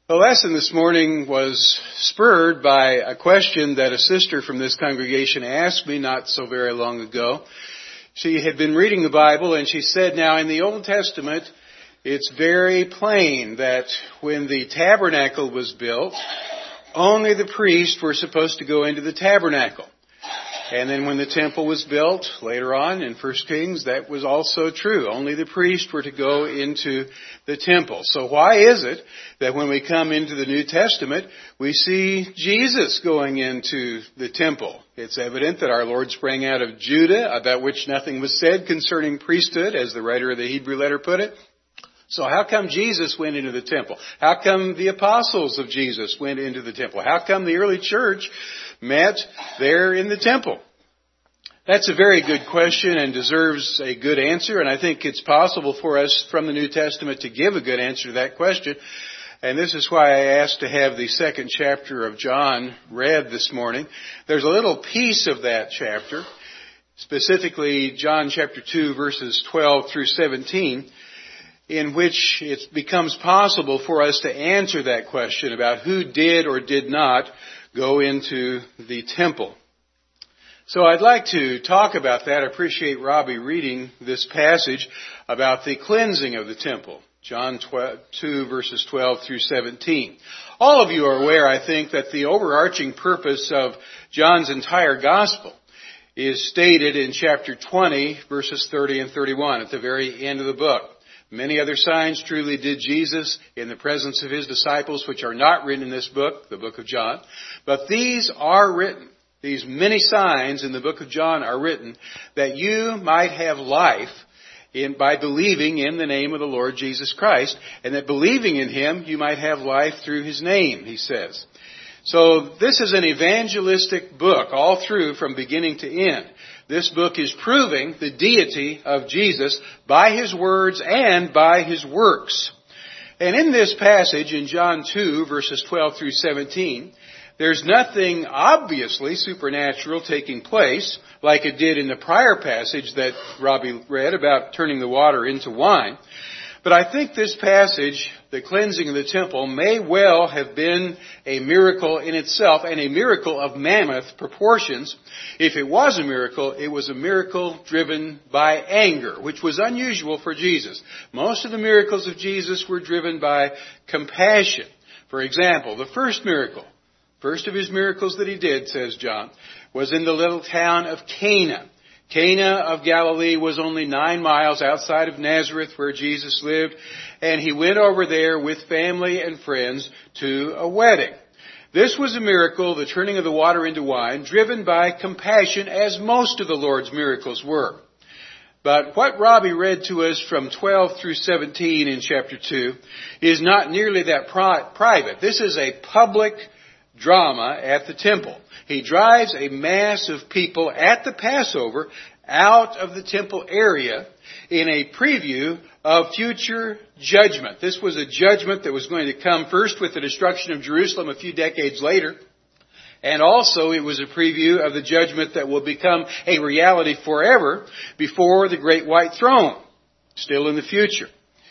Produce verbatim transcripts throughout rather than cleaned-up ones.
The lesson this morning was spurred by a question that a sister from this congregation asked me not so very long ago. She had been reading the Bible and she said, now in the Old Testament, it's very plain that when the tabernacle was built, only the priests were supposed to go into the tabernacle. And then when the temple was built later on in First Kings, that was also true. Only the priests were to go into the temple. So why is it that when we come into the New Testament, we see Jesus going into the temple? It's evident that our Lord sprang out of Judah, about which nothing was said concerning priesthood, as the writer of the Hebrew letter put it. So how come Jesus went into the temple? How come the apostles of Jesus went into the temple? How come the early church met there in the temple? That's a very good question and deserves a good answer, and I think it's possible for us from the New Testament to give a good answer to that question. And this is why I asked to have the second chapter of John read this morning. There's a little piece of that chapter, specifically John chapter two, verses twelve through seventeen, in which it becomes possible for us to answer that question about who did or did not go into the temple. So I'd like to talk about that. I appreciate Robbie reading this passage about the cleansing of the temple. John two, verses twelve through seventeen. All of you are aware, I think, that the overarching purpose of John's entire gospel is stated in chapter twenty, verses thirty and thirty-one, at the very end of the book. Many other signs truly did Jesus in the presence of his disciples, which are not written in this book, the book of John. But these are written. These many signs in the book of John are written that you might have life in, by believing in the name of the Lord Jesus Christ, and that believing in him you might have life through his name, he says. So this is an evangelistic book all through from beginning to end. This book is proving the deity of Jesus by his words and by his works. And in this passage in John two, verses twelve through seventeen, there's nothing obviously supernatural taking place like it did in the prior passage that Robbie read about turning the water into wine. But I think this passage, the cleansing of the temple, may well have been a miracle in itself, and a miracle of mammoth proportions. If it was a miracle, it was a miracle driven by anger, which was unusual for Jesus. Most of the miracles of Jesus were driven by compassion. For example, the first miracle, first of his miracles that he did, says John, was in the little town of Cana. Cana of Galilee was only nine miles outside of Nazareth where Jesus lived, and he went over there with family and friends to a wedding. This was a miracle, the turning of the water into wine, driven by compassion, as most of the Lord's miracles were. But what Robbie read to us from twelve through seventeen in chapter two is not nearly that pri- private. This is a public drama at the temple. He drives a mass of people at the Passover out of the temple area in a preview of future judgment. This was a judgment that was going to come first with the destruction of Jerusalem a few decades later. And also it was a preview of the judgment that will become a reality forever before the great white throne, still in the future.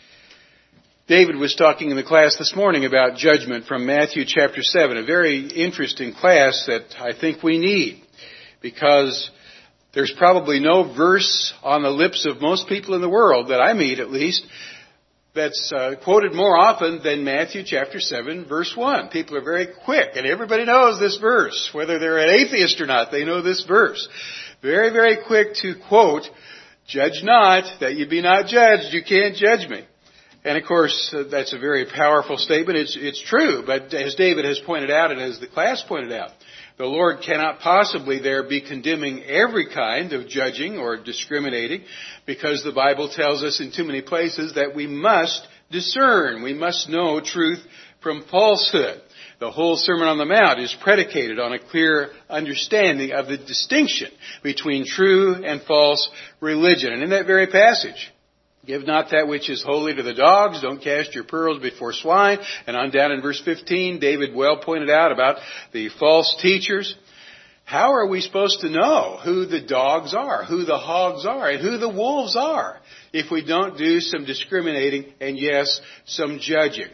David was talking in the class this morning about judgment from Matthew chapter seven, a very interesting class that I think we need, because there's probably no verse on the lips of most people in the world, that I meet at least, that's uh, quoted more often than Matthew chapter seven, verse one. People are very quick, and everybody knows this verse. Whether they're an atheist or not, they know this verse. Very, very quick to quote, "Judge not, that you be not judged. You can't judge me." And of course, uh, that's a very powerful statement. It's, it's true, but as David has pointed out and as the class pointed out, the Lord cannot possibly there be condemning every kind of judging or discriminating, because the Bible tells us in too many places that we must discern. We must know truth from falsehood. The whole Sermon on the Mount is predicated on a clear understanding of the distinction between true and false religion. And in that very passage, give not that which is holy to the dogs. Don't cast your pearls before swine. And on down in verse fifteen, David well pointed out about the false teachers. How are we supposed to know who the dogs are, who the hogs are, and who the wolves are, if we don't do some discriminating and, yes, some judging?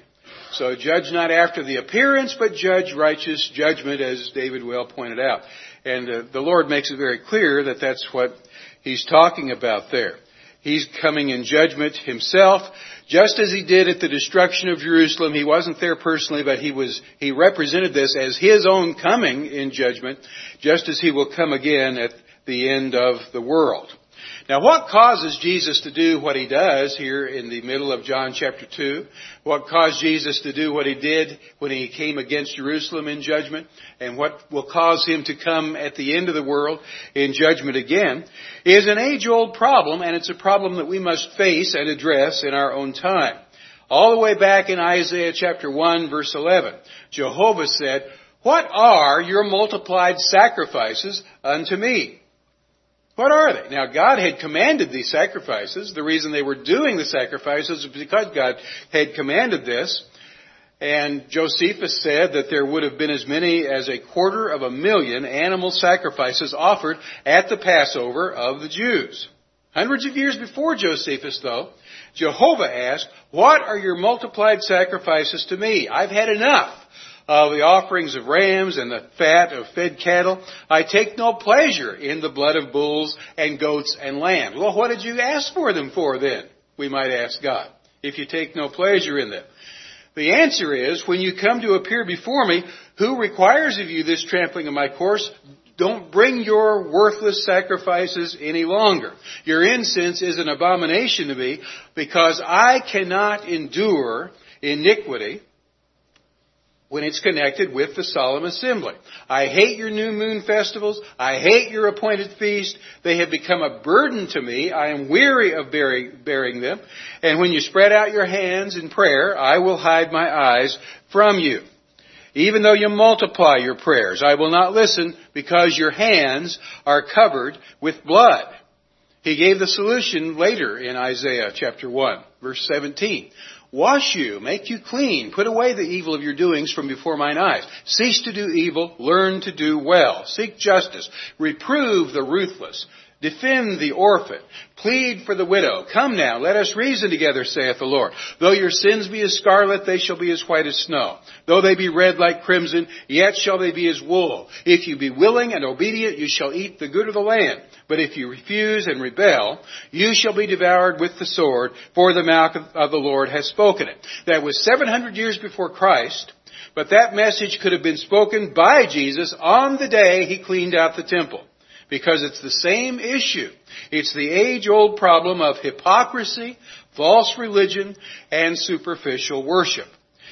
So judge not after the appearance, but judge righteous judgment, as David well pointed out. And uh, the Lord makes it very clear that that's what He's talking about there. He's coming in judgment Himself, just as He did at the destruction of Jerusalem. He wasn't there personally, but He was, He represented this as His own coming in judgment, just as He will come again at the end of the world. Now, what causes Jesus to do what He does here in the middle of John chapter two? What caused Jesus to do what He did when He came against Jerusalem in judgment? And what will cause Him to come at the end of the world in judgment again is an age-old problem, and it's a problem that we must face and address in our own time. All the way back in Isaiah chapter one, verse eleven, Jehovah said, "What are your multiplied sacrifices unto me?" What are they? Now, God had commanded these sacrifices. The reason they were doing the sacrifices was because God had commanded this. And Josephus said that there would have been as many as a quarter of a million animal sacrifices offered at the Passover of the Jews. Hundreds of years before Josephus, though, Jehovah asked, "What are your multiplied sacrifices to me? I've had enough of the offerings of rams and the fat of fed cattle. I take no pleasure in the blood of bulls and goats and lambs." Well, what did you ask for them for then? We might ask God, if you take no pleasure in them. The answer is, when you come to appear before me, who requires of you this trampling of my course? Don't bring your worthless sacrifices any longer. Your incense is an abomination to me, because I cannot endure iniquity when it's connected with the solemn assembly. I hate your new moon festivals. I hate your appointed feast. They have become a burden to me. I am weary of bearing, bearing them. And when you spread out your hands in prayer, I will hide my eyes from you. Even though you multiply your prayers, I will not listen, because your hands are covered with blood. He gave the solution later in Isaiah chapter one, verse seventeen. "Wash you, make you clean, put away the evil of your doings from before mine eyes. Cease to do evil, learn to do well. Seek justice, reprove the ruthless, defend the orphan, plead for the widow. Come now, let us reason together, saith the Lord. Though your sins be as scarlet, they shall be as white as snow. Though they be red like crimson, yet shall they be as wool. If you be willing and obedient, you shall eat the good of the land. But if you refuse and rebel, you shall be devoured with the sword, for the mouth of the Lord has spoken it." That was seven hundred years before Christ, but that message could have been spoken by Jesus on the day He cleaned out the temple. Because it's the same issue. It's the age-old problem of hypocrisy, false religion, and superficial worship.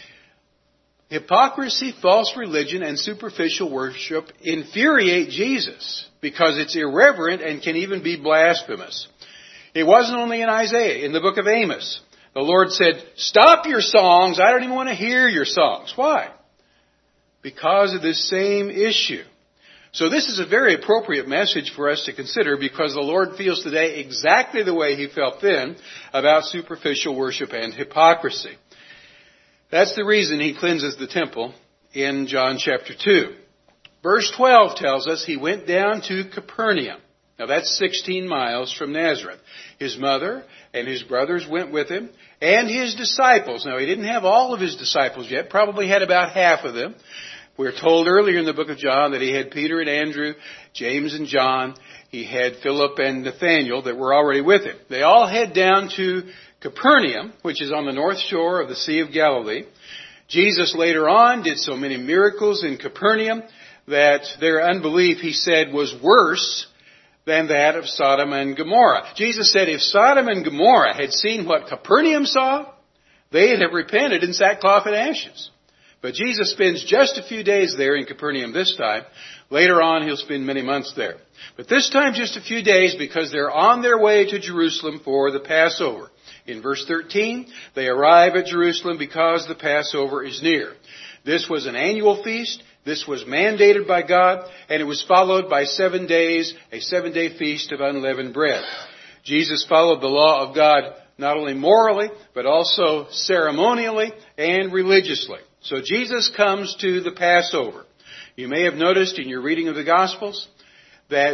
Hypocrisy, false religion, and superficial worship infuriate Jesus because it's irreverent and can even be blasphemous. It wasn't only in Isaiah. In the book of Amos, the Lord said, "Stop your songs. I don't even want to hear your songs." Why? Because of this same issue. So this is a very appropriate message for us to consider, because the Lord feels today exactly the way He felt then about superficial worship and hypocrisy. That's the reason He cleanses the temple in John chapter two. Verse twelve tells us He went down to Capernaum. Now that's sixteen miles from Nazareth. His mother and His brothers went with Him, and His disciples. Now He didn't have all of His disciples yet, probably had about half of them. We're told earlier in the book of John that He had Peter and Andrew, James and John. He had Philip and Nathanael that were already with Him. They all head down to Capernaum, which is on the north shore of the Sea of Galilee. Jesus later on did so many miracles in Capernaum that their unbelief, He said, was worse than that of Sodom and Gomorrah. Jesus said if Sodom and Gomorrah had seen what Capernaum saw, they'd have repented in sackcloth and ashes. But Jesus spends just a few days there in Capernaum this time. Later on, He'll spend many months there. But this time just a few days, because they're on their way to Jerusalem for the Passover. In verse thirteen, they arrive at Jerusalem because the Passover is near. This was an annual feast. This was mandated by God, and it was followed by seven days, a seven-day feast of unleavened bread. Jesus followed the law of God not only morally, but also ceremonially and religiously. So Jesus comes to the Passover. You may have noticed in your reading of the Gospels that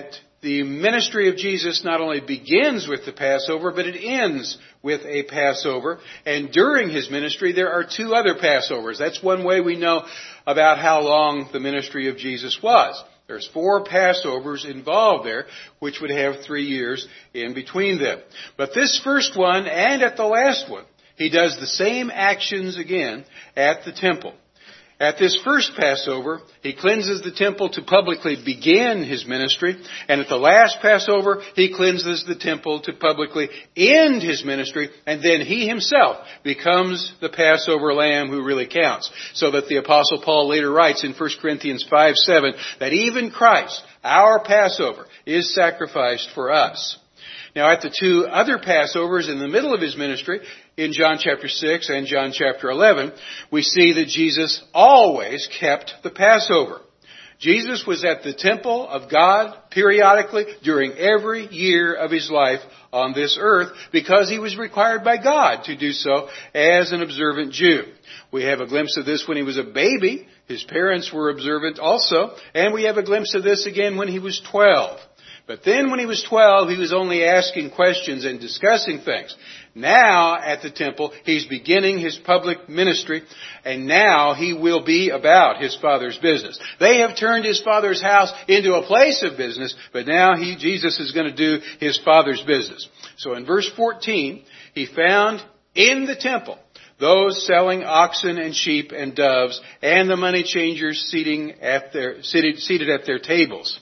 the ministry of Jesus not only begins with the Passover, but it ends with a Passover. And during his ministry, there are two other Passovers. That's one way we know about how long the ministry of Jesus was. There's four Passovers involved there, which would have three years in between them. But this first one and at the last one, he does the same actions again at the temple. At this first Passover, he cleanses the temple to publicly begin his ministry. And at the last Passover, he cleanses the temple to publicly end his ministry. And then he himself becomes the Passover lamb who really counts. So that the Apostle Paul later writes in First Corinthians five seven that even Christ, our Passover, is sacrificed for us. Now at the two other Passovers in the middle of his ministry, in John chapter six and John chapter eleven, we see that Jesus always kept the Passover. Jesus was at the temple of God periodically during every year of his life on this earth because he was required by God to do so as an observant Jew. We have a glimpse of this when he was a baby. His parents were observant also. And we have a glimpse of this again when he was twelve. But then when he was twelve, he was only asking questions and discussing things. Now, at the temple, he's beginning his public ministry, and now he will be about his Father's business. They have turned his Father's house into a place of business, but now he, Jesus is going to do his Father's business. So in verse fourteen, he found in the temple those selling oxen and sheep and doves, and the money changers seating at their, seated, seated at their tables.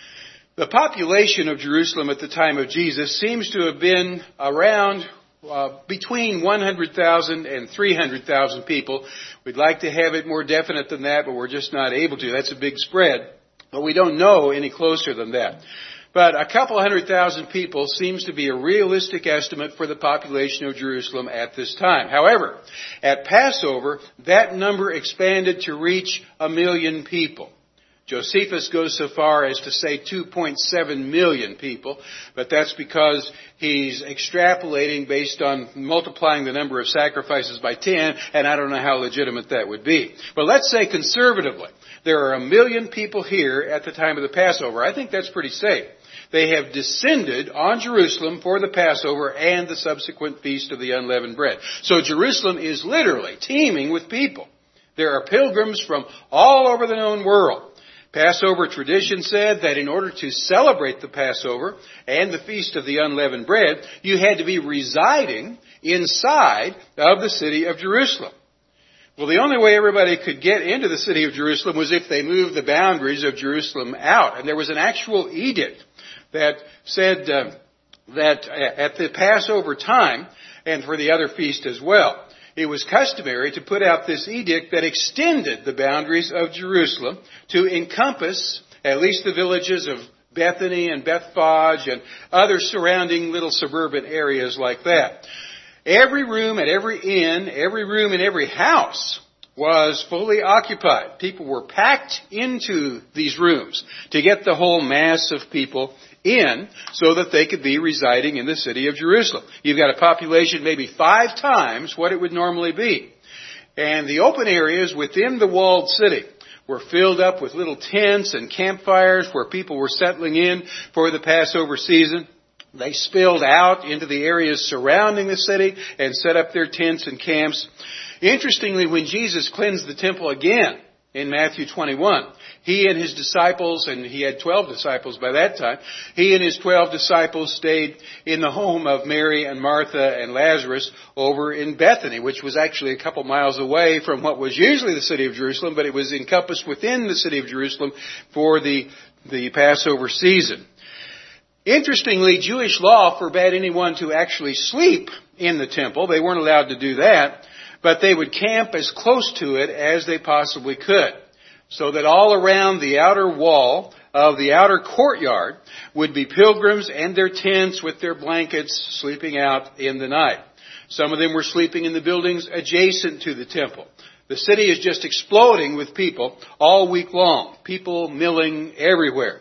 The population of Jerusalem at the time of Jesus seems to have been around uh, between one hundred thousand and three hundred thousand people. We'd like to have it more definite than that, but we're just not able to. That's a big spread, but we don't know any closer than that. But a couple hundred thousand people seems to be a realistic estimate for the population of Jerusalem at this time. However, at Passover, that number expanded to reach a million people. Josephus goes so far as to say two point seven million people, but that's because he's extrapolating based on multiplying the number of sacrifices by ten, and I don't know how legitimate that would be. But let's say conservatively, there are a million people here at the time of the Passover. I think that's pretty safe. They have descended on Jerusalem for the Passover and the subsequent Feast of the Unleavened Bread. So Jerusalem is literally teeming with people. There are pilgrims from all over the known world. Passover tradition said that in order to celebrate the Passover and the Feast of the Unleavened Bread, you had to be residing inside of the city of Jerusalem. Well, the only way everybody could get into the city of Jerusalem was if they moved the boundaries of Jerusalem out. And there was an actual edict that said uh, that at the Passover time, and for the other feast as well, it was customary to put out this edict that extended the boundaries of Jerusalem to encompass at least the villages of Bethany and Bethphage and other surrounding little suburban areas like that. Every room at every inn, every room in every house was fully occupied. People were packed into these rooms to get the whole mass of people in so that they could be residing in the city of Jerusalem. You've got a population maybe five times what it would normally be. And the open areas within the walled city were filled up with little tents and campfires where people were settling in for the Passover season. They spilled out into the areas surrounding the city and set up their tents and camps. Interestingly, when Jesus cleansed the temple again in Matthew twenty-one, he and his disciples, and he had twelve disciples by that time, he and his twelve disciples stayed in the home of Mary and Martha and Lazarus over in Bethany, which was actually a couple miles away from what was usually the city of Jerusalem, but it was encompassed within the city of Jerusalem for the, the Passover season. Interestingly, Jewish law forbade anyone to actually sleep in the temple. They weren't allowed to do that, but they would camp as close to it as they possibly could, so that all around the outer wall of the outer courtyard would be pilgrims and their tents with their blankets sleeping out in the night. Some of them were sleeping in the buildings adjacent to the temple. The city is just exploding with people all week long, people milling everywhere.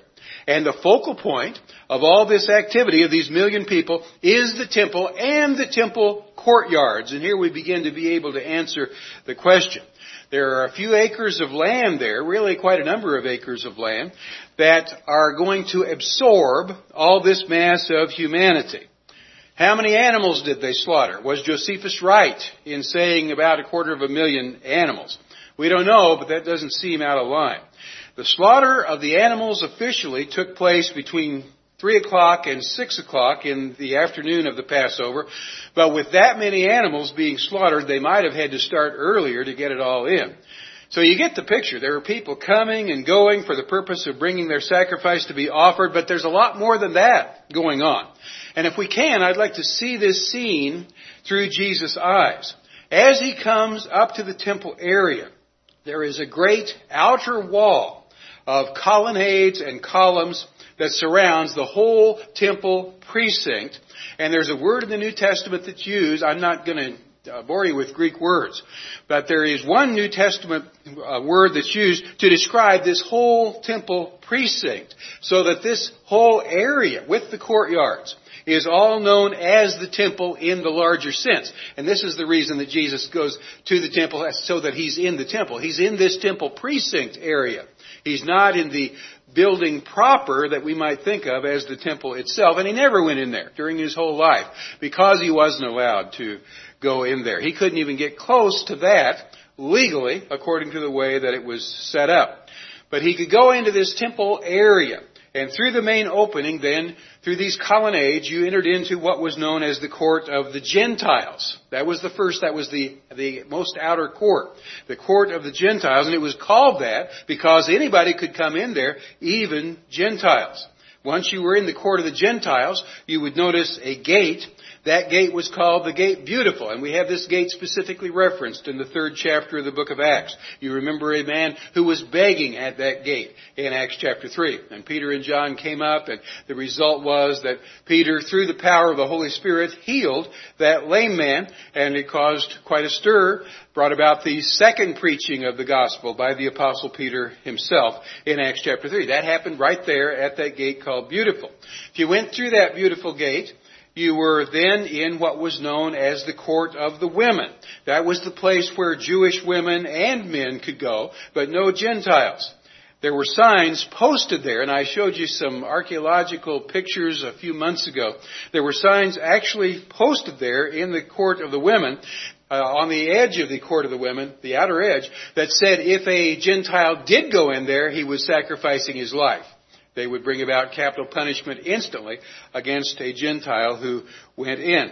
And the focal point of all this activity of these million people is the temple and the temple courtyards. And here we begin to be able to answer the question. There are a few acres of land there, really quite a number of acres of land, that are going to absorb all this mass of humanity. How many animals did they slaughter? Was Josephus right in saying about a quarter of a million animals? We don't know, but that doesn't seem out of line. The slaughter of the animals officially took place between three o'clock and six o'clock in the afternoon of the Passover. But with that many animals being slaughtered, they might have had to start earlier to get it all in. So you get the picture. There are people coming and going for the purpose of bringing their sacrifice to be offered, but there's a lot more than that going on. And if we can, I'd like to see this scene through Jesus' eyes. As he comes up to the temple area, there is a great outer wall of colonnades and columns that surrounds the whole temple precinct. And there's a word in the New Testament that's used. I'm not going to Uh, bore you with Greek words. But there is one New Testament uh, word that's used to describe this whole temple precinct, so that this whole area with the courtyards is all known as the temple in the larger sense. And this is the reason that Jesus goes to the temple, so that he's in the temple. He's in this temple precinct area. He's not in the building proper that we might think of as the temple itself. And he never went in there during his whole life because he wasn't allowed to go in there. He couldn't even get close to that legally, according to the way that it was set up. But he could go into this temple area. And through the main opening, then, through these colonnades, you entered into what was known as the court of the Gentiles. That was the first, that was the, the most outer court. The court of the Gentiles. And it was called that because anybody could come in there, even Gentiles. Once you were in the court of the Gentiles, you would notice a gate. That gate was called the Gate Beautiful, and we have this gate specifically referenced in the third chapter of the book of Acts. You remember a man who was begging at that gate in Acts chapter three. And Peter and John came up, and the result was that Peter, through the power of the Holy Spirit, healed that lame man, and it caused quite a stir, brought about the second preaching of the gospel by the Apostle Peter himself in Acts chapter three. That happened right there at that gate called Beautiful. If you went through that beautiful gate, you were then in what was known as the court of the women. That was the place where Jewish women and men could go, but no Gentiles. There were signs posted there, and I showed you some archaeological pictures a few months ago. There were signs actually posted there in the court of the women, uh, on the edge of the court of the women, the outer edge, that said if a Gentile did go in there, he was sacrificing his life. They would bring about capital punishment instantly against a Gentile who went in.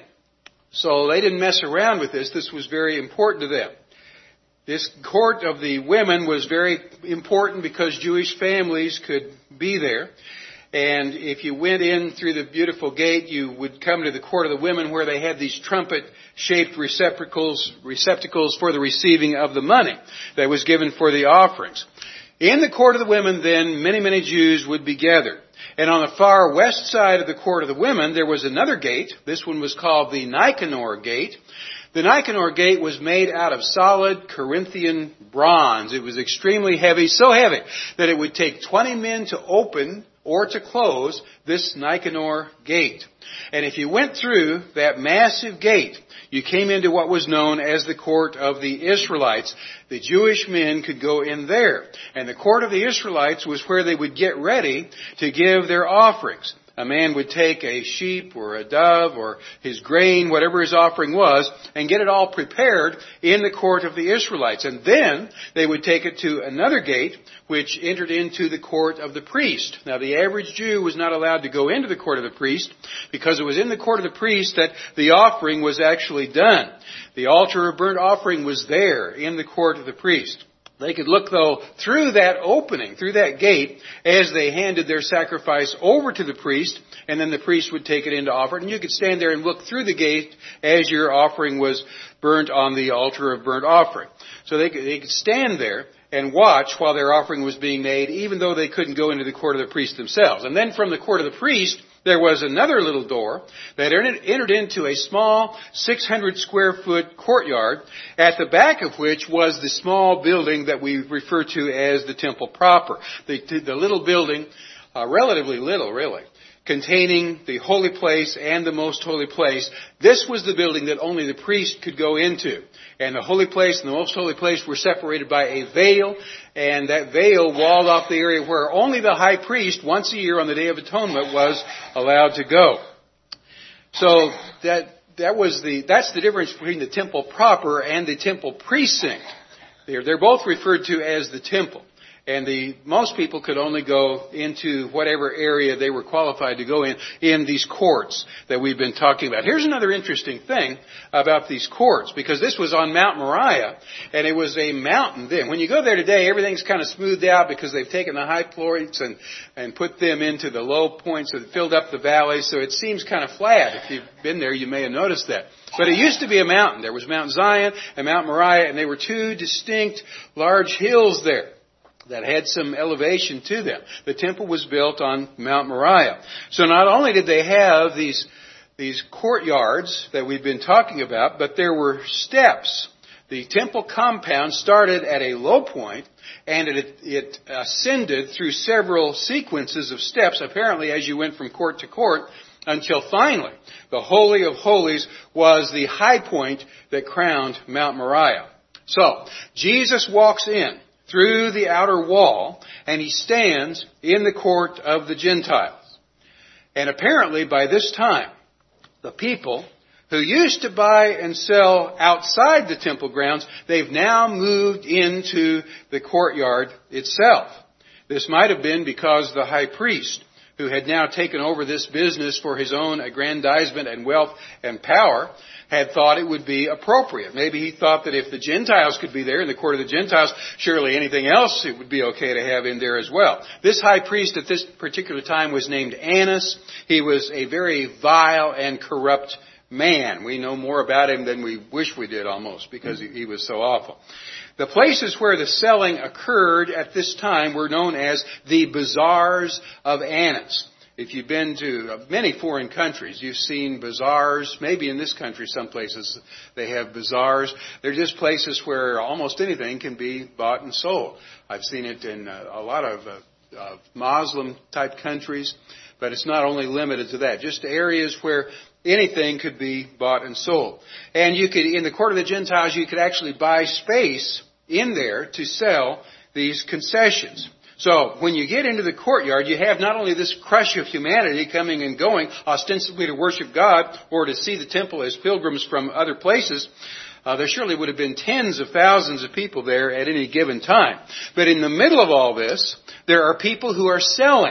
So they didn't mess around with this. This was very important to them. This court of the women was very important because Jewish families could be there. And if you went in through the beautiful gate, you would come to the court of the women where they had these trumpet-shaped receptacles, receptacles for the receiving of the money that was given for the offerings. In the court of the women, then, many, many Jews would be gathered. And on the far west side of the court of the women, there was another gate. This one was called the Nicanor Gate. The Nicanor Gate was made out of solid Corinthian bronze. It was extremely heavy, so heavy that it would take twenty men to open or to close this Nicanor Gate. And if you went through that massive gate, you came into what was known as the court of the Israelites. The Jewish men could go in there. And the court of the Israelites was where they would get ready to give their offerings. A man would take a sheep or a dove or his grain, whatever his offering was, and get it all prepared in the court of the Israelites. And then they would take it to another gate, which entered into the court of the priest. Now, the average Jew was not allowed to go into the court of the priest because it was in the court of the priest that the offering was actually done. The altar of burnt offering was there in the court of the priest. They could look, though, through that opening, through that gate, as they handed their sacrifice over to the priest, and then the priest would take it in to offer it. And you could stand there and look through the gate as your offering was burnt on the altar of burnt offering. So they could, they could stand there and watch while their offering was being made, even though they couldn't go into the court of the priest themselves. And then from the court of the priest, there was another little door that entered into a small six hundred square foot courtyard, at the back of which was the small building that we refer to as the temple proper. The, the little building uh, relatively little, really, containing the holy place and the most holy place. This was the building that only the priest could go into. And the holy place and the most holy place were separated by a veil, and that veil walled off the area where only the high priest, once a year on the Day of Atonement, was allowed to go. So that that was the that's the difference between the temple proper and the temple precinct. They're, they're both referred to as the temple. And the most people could only go into whatever area they were qualified to go in, in these courts that we've been talking about. Here's another interesting thing about these courts, because this was on Mount Moriah, and it was a mountain then. When you go there today, everything's kind of smoothed out because they've taken the high points and, and put them into the low points and filled up the valleys, so it seems kind of flat. If you've been there, you may have noticed that. But it used to be a mountain. There was Mount Zion and Mount Moriah, and they were two distinct large hills there that had some elevation to them. The temple was built on Mount Moriah. So not only did they have these, these courtyards that we've been talking about, but there were steps. The temple compound started at a low point, and it, it ascended through several sequences of steps, apparently as you went from court to court, until finally the Holy of Holies was the high point that crowned Mount Moriah. So Jesus walks in through the outer wall, and he stands in the court of the Gentiles. And apparently by this time, the people who used to buy and sell outside the temple grounds, they've now moved into the courtyard itself. This might have been because the high priest, who had now taken over this business for his own aggrandizement and wealth and power, had thought it would be appropriate. Maybe he thought that if the Gentiles could be there in the court of the Gentiles, surely anything else it would be okay to have in there as well. This high priest at this particular time was named Annas. He was a very vile and corrupt man. We know more about him than we wish we did almost, because he, he was so awful. The places where the selling occurred at this time were known as the bazaars of Annas. If you've been to many foreign countries, you've seen bazaars. Maybe in this country, some places they have bazaars. They're just places where almost anything can be bought and sold. I've seen it in a lot of uh, uh, Muslim-type countries, but it's not only limited to that. Just areas where anything could be bought and sold. And you could, in the court of the Gentiles, you could actually buy space in there to sell these concessions. So when you get into the courtyard, you have not only this crush of humanity coming and going ostensibly to worship God or to see the temple as pilgrims from other places. Uh, there surely would have been tens of thousands of people there at any given time. But in the middle of all this, there are people who are selling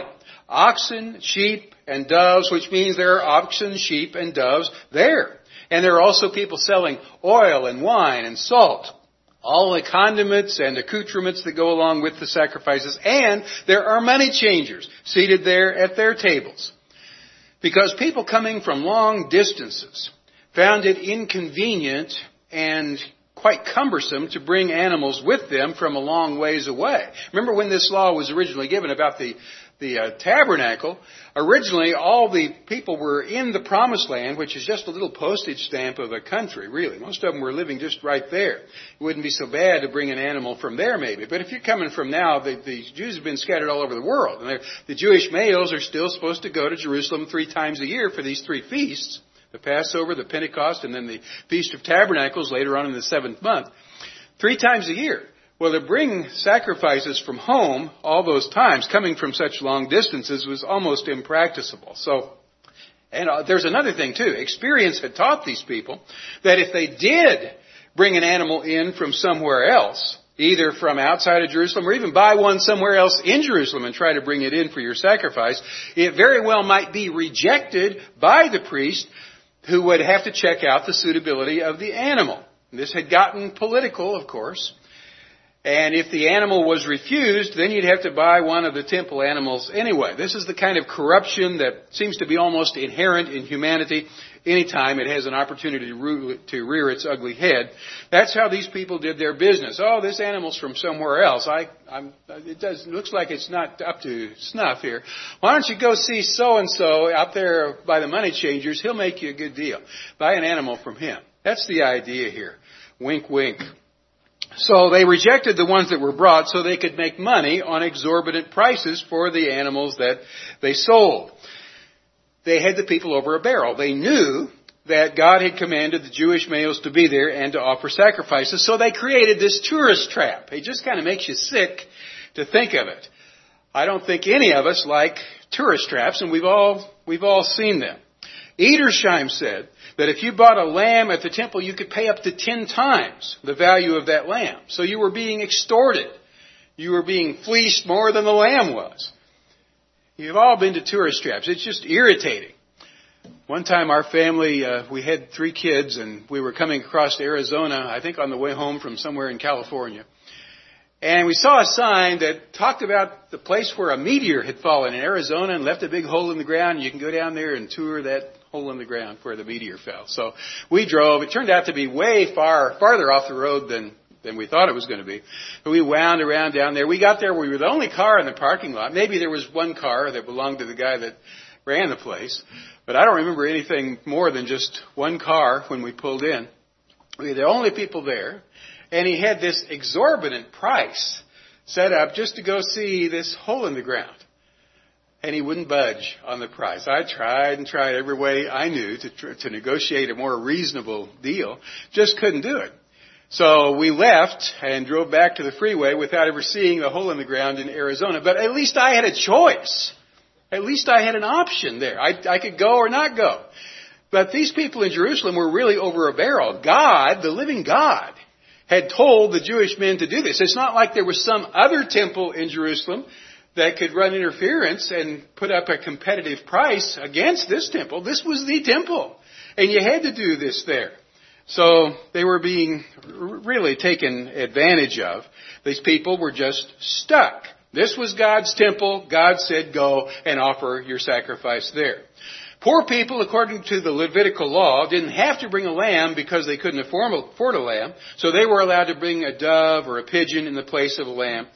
oxen, sheep, and doves, which means there are oxen, sheep, and doves there. And there are also people selling oil and wine and salt, all the condiments and accoutrements that go along with the sacrifices. And there are money changers seated there at their tables. Because people coming from long distances found it inconvenient and quite cumbersome to bring animals with them from a long ways away. Remember when this law was originally given about the The uh, tabernacle, originally all the people were in the promised land, which is just a little postage stamp of a country, really. Most of them were living just right there. It wouldn't be so bad to bring an animal from there, maybe. But if you're coming from now, the, the Jews have been scattered all over the world. And the Jewish males are still supposed to go to Jerusalem three times a year for these three feasts, the Passover, the Pentecost, and then the Feast of Tabernacles later on in the seventh month. Three times a year. Well, to bring sacrifices from home all those times, coming from such long distances, was almost impracticable. So, and uh, there's another thing too. Experience had taught these people that if they did bring an animal in from somewhere else, either from outside of Jerusalem or even buy one somewhere else in Jerusalem and try to bring it in for your sacrifice, it very well might be rejected by the priest, who would have to check out the suitability of the animal. This had gotten political, of course. And if the animal was refused, then you'd have to buy one of the temple animals anyway. This is the kind of corruption that seems to be almost inherent in humanity anytime it has an opportunity to rear its ugly head. That's how these people did their business. Oh, this animal's from somewhere else. I, I'm, it does, it looks like it's not up to snuff here. Why don't you go see so-and-so out there by the money changers? He'll make you a good deal. Buy an animal from him. That's the idea here. Wink, wink. So they rejected the ones that were brought so they could make money on exorbitant prices for the animals that they sold. They had the people over a barrel. They knew that God had commanded the Jewish males to be there and to offer sacrifices, so they created this tourist trap. It just kind of makes you sick to think of it. I don't think any of us like tourist traps, and we've all we've all seen them. Edersheim said that if you bought a lamb at the temple, you could pay up to ten times the value of that lamb. So you were being extorted. You were being fleeced more than the lamb was. You've all been to tourist traps. It's just irritating. One time our family, uh, we had three kids, and we were coming across to Arizona, I think on the way home from somewhere in California. And we saw a sign that talked about the place where a meteor had fallen in Arizona and left a big hole in the ground. You can go down there and tour that hole in the ground where the meteor fell. So we drove. It turned out to be way far, farther off the road than, than we thought it was going to be. But we wound around down there. We got there. We were the only car in the parking lot. Maybe there was one car that belonged to the guy that ran the place. But I don't remember anything more than just one car when we pulled in. We were the only people there. And he had this exorbitant price set up just to go see this hole in the ground. And he wouldn't budge on the price. I tried and tried every way I knew to tr- to negotiate a more reasonable deal. Just couldn't do it. So we left and drove back to the freeway without ever seeing the hole in the ground in Arizona. But at least I had a choice. At least I had an option there. I, I could go or not go. But these people in Jerusalem were really over a barrel. God, the living God, had told the Jewish men to do this. It's not like there was some other temple in Jerusalem that could run interference and put up a competitive price against this temple. This was the temple. And you had to do this there. So they were being really taken advantage of. These people were just stuck. This was God's temple. God said, go and offer your sacrifice there. Poor people, according to the Levitical law, didn't have to bring a lamb because they couldn't afford a lamb. So they were allowed to bring a dove or a pigeon in the place of a lamb.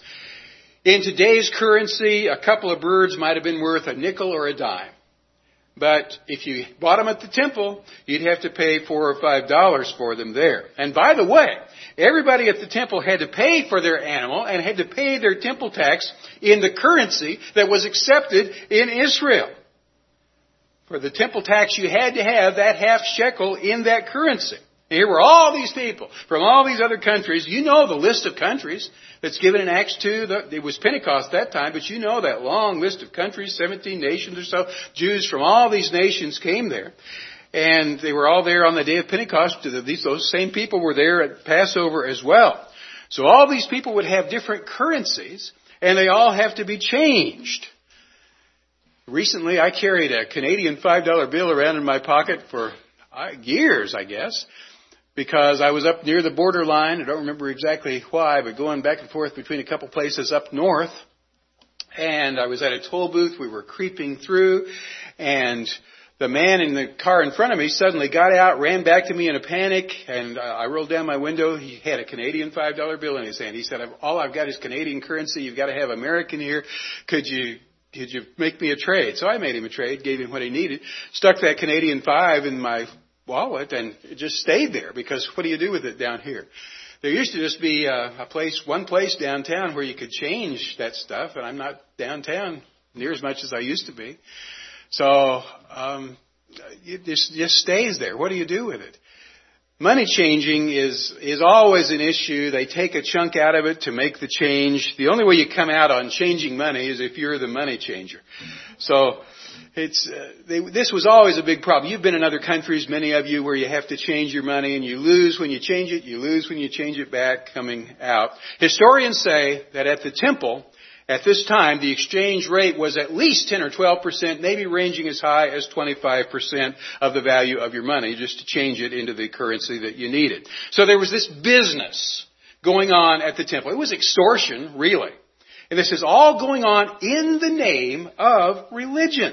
In today's currency, a couple of birds might have been worth a nickel or a dime. But if you bought them at the temple, you'd have to pay four or five dollars for them there. And by the way, everybody at the temple had to pay for their animal and had to pay their temple tax in the currency that was accepted in Israel. For the temple tax, you had to have that half shekel in that currency. And here were all these people from all these other countries. You know the list of countries that's given in Acts two. It was Pentecost that time, but you know that long list of countries, seventeen nations or so. Jews from all these nations came there. And they were all there on the day of Pentecost. These, those same people were there at Passover as well. So all these people would have different currencies, and they all have to be changed. Recently, I carried a Canadian five dollar bill around in my pocket for years, I guess, because I was up near the borderline. I don't remember exactly why, but going back and forth between a couple places up north. And I was at a toll booth. We were creeping through, and the man in the car in front of me suddenly got out, ran back to me in a panic, and I rolled down my window. He had a Canadian five dollar bill in his hand. He said, all I've got is Canadian currency. You've got to have American here. Could you... Could you make me a trade? So I made him a trade, gave him what he needed, stuck that Canadian five in my wallet, and it just stayed there, because what do you do with it down here? There used to just be a, a place, one place downtown where you could change that stuff, and I'm not downtown near as much as I used to be. So um, it just, just stays there. What do you do with it? Money changing is is always an issue. They take a chunk out of it to make the change. The only way you come out on changing money is if you're the money changer. So it's uh, they, this was always a big problem. You've been in other countries, many of you, where you have to change your money, and you lose when you change it. You lose when you change it back coming out. Historians say that at the temple, at this time, the exchange rate was at least ten or twelve percent, maybe ranging as high as twenty-five percent of the value of your money, just to change it into the currency that you needed. So there was this business going on at the temple. It was extortion, really. And this is all going on in the name of religion.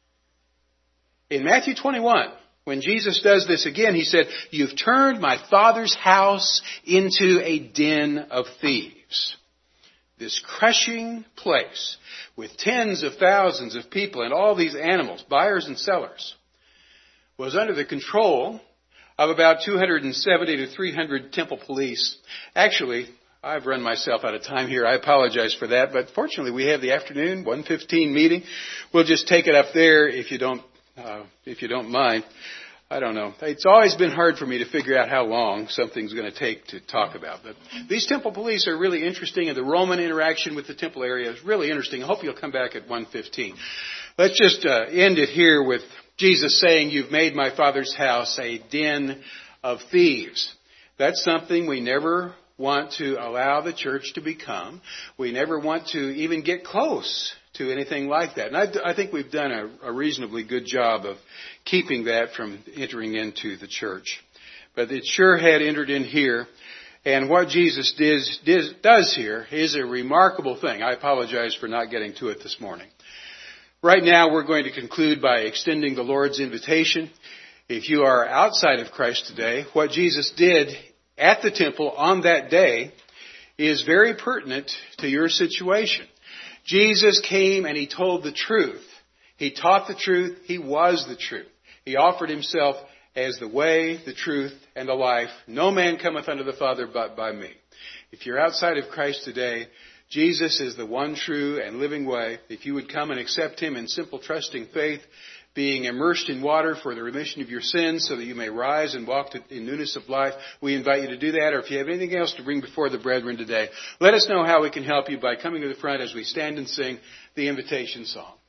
In Matthew twenty-one, when Jesus does this again, he said, "You've turned my Father's house into a den of thieves." This crushing place with tens of thousands of people and all these animals, buyers and sellers, was under the control of about two hundred seventy to three hundred temple police. Actually, I've run myself out of time here. I apologize for that. But fortunately, we have the afternoon one fifteen meeting. We'll just take it up there if you don't, uh, if you don't mind. I don't know. It's always been hard for me to figure out how long something's going to take to talk about. But these temple police are really interesting, and the Roman interaction with the temple area is really interesting. I hope you'll come back at one fifteen. Let's just uh, end it here with Jesus saying, "You've made my Father's house a den of thieves." That's something we never want to allow the church to become. We never want to even get close to anything like that. And I, I think we've done a, a reasonably good job of keeping that from entering into the church. But it sure had entered in here. And what Jesus did, did, does here is a remarkable thing. I apologize for not getting to it this morning. Right now, we're going to conclude by extending the Lord's invitation. If you are outside of Christ today, what Jesus did at the temple on that day is very pertinent to your situation. Jesus came and he told the truth. He taught the truth. He was the truth. He offered himself as the way, the truth, and the life. No man cometh unto the Father but by me. If you're outside of Christ today, Jesus is the one true and living way. If you would come and accept him in simple trusting faith, being immersed in water for the remission of your sins so that you may rise and walk in newness of life, we invite you to do that. Or if you have anything else to bring before the brethren today, let us know how we can help you by coming to the front as we stand and sing the invitation song.